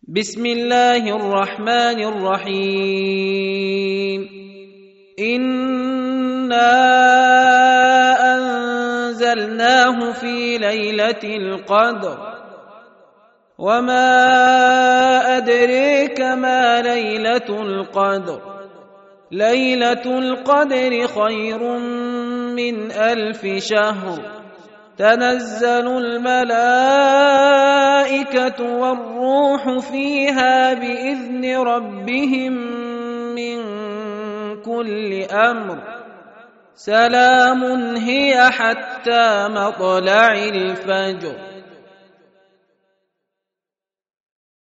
بسم الله الرحمن الرحيم. إنا أنزلناه في ليلة القدر وما أدريك ما ليلة القدر. ليلة القدر خير من 1000 شهر. تنزل الملائكة والروح فيها بإذن ربهم من كل أمر. سلام هي حتى مطلع الفجر.